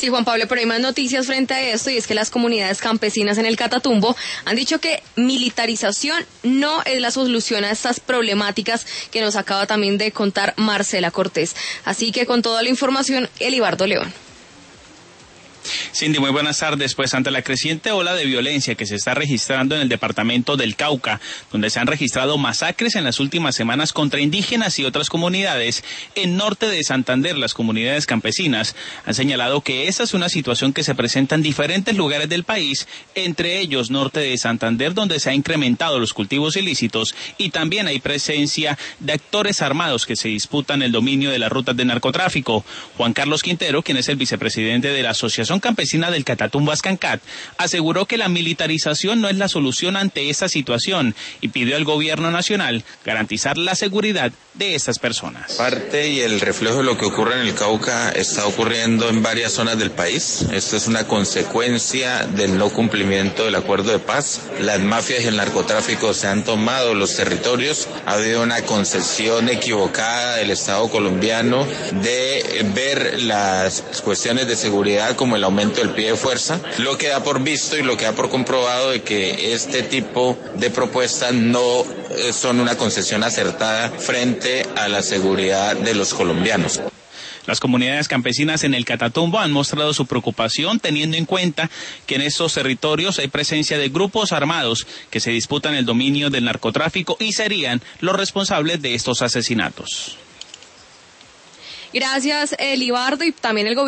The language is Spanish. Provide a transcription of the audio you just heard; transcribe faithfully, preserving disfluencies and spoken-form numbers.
Sí, Juan Pablo, pero hay más noticias frente a esto, y es que las comunidades campesinas en el Catatumbo han dicho que militarización no es la solución a estas problemáticas que nos acaba también de contar Marcela Cortés. Así que con toda la información, Elibardo León. Cindy, muy buenas tardes. Pues ante la creciente ola de violencia que se está registrando en el departamento del Cauca, donde se han registrado masacres en las últimas semanas contra indígenas y otras comunidades, en norte de Santander las comunidades campesinas han señalado que esa es una situación que se presenta en diferentes lugares del país, entre ellos norte de Santander, donde se han incrementado los cultivos ilícitos y también hay presencia de actores armados que se disputan el dominio de las rutas de narcotráfico. Juan Carlos Quintero, quien es el vicepresidente de la Asociación Campesina del Catatumbo Ascancat, aseguró que la militarización no es la solución ante esta situación y pidió al gobierno nacional garantizar la seguridad de estas personas. Parte y el reflejo de lo que ocurre en el Cauca está ocurriendo en varias zonas del país. Esto es una consecuencia del no cumplimiento del acuerdo de paz. Las mafias y el narcotráfico se han tomado los territorios. Ha habido una concepción equivocada del Estado colombiano de ver las cuestiones de seguridad como el aumento del pie de fuerza, lo que da por visto y lo que da por comprobado de que este tipo de propuestas no son una concesión acertada frente a la seguridad de los colombianos. Las comunidades campesinas en el Catatumbo han mostrado su preocupación teniendo en cuenta que en estos territorios hay presencia de grupos armados que se disputan el dominio del narcotráfico y serían los responsables de estos asesinatos. Gracias, Elibardo, y también el gobierno